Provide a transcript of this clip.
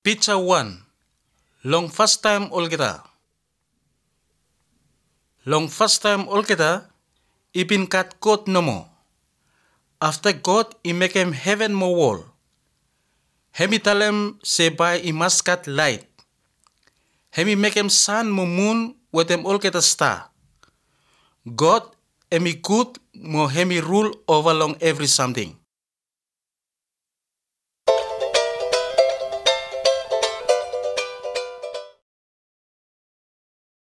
Picture 1. Long first time olgeta. Long first time olgeta, ibin kat God no more. After God, he make him heaven more wall. Hemi tell him say by he must cut light. Hemi make him sun mo moon with him olgeta star. God, hemi good mo hemi rule over long every something.